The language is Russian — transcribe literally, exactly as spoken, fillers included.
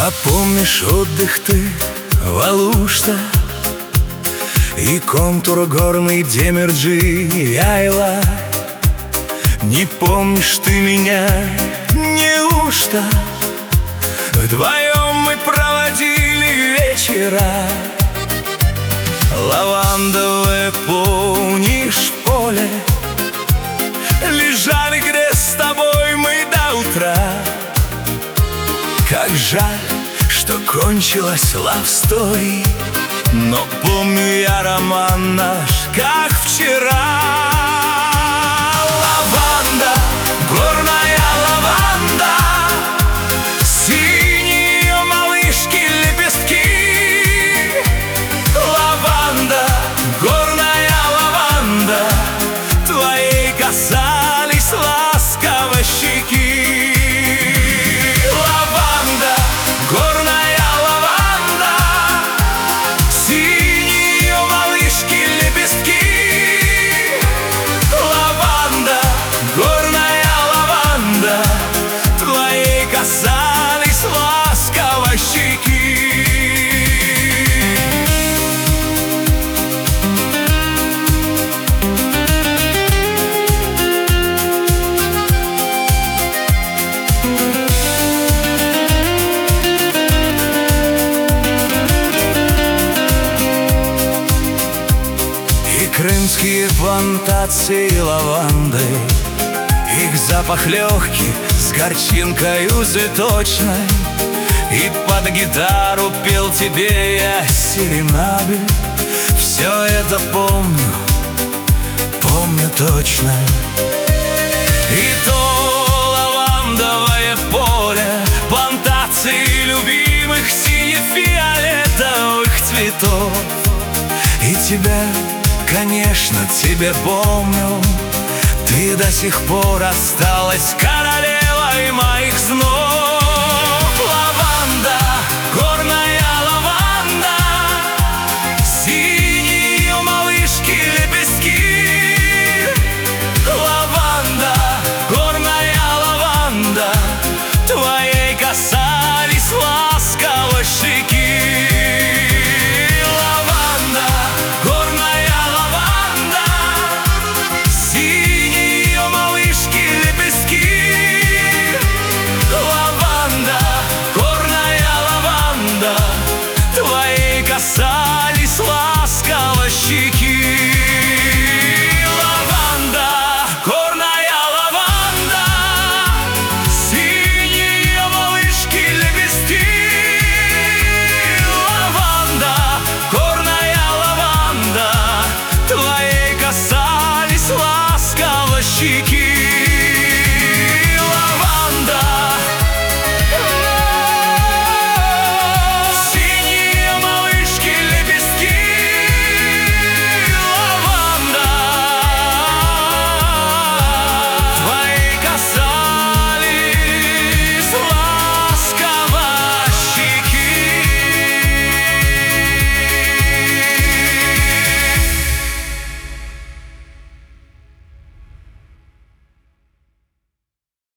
А помнишь отдых ты в Алуште и контур горный Демирджи Яйла? Не помнишь ты меня, неужто вдвоем мы проводили вечера? Лавандовое, помнишь, поле, лежали, где с тобой мы до утра. Как жаль, что кончилась love story, но помню я роман наш, как вчера. Лаванда, горная лаванда, синие малышки лепестки. Лаванда, горная лаванда, твоей касались ласково щеки. Лаванда, горная лаванда, синие малышки лепестки. Лаванда, горная лаванда, твоей касались ласково щеки. Крымские плантации лаванды, их запах легкий с горчинкою цветочной. И под гитару пел тебе я серенады. Все это помню, помню точно. И то лавандовое поле, плантации любимых сине-фиолетовых цветов. И тебя, конечно, тебе помню, ты до сих пор осталась королевой моих снов.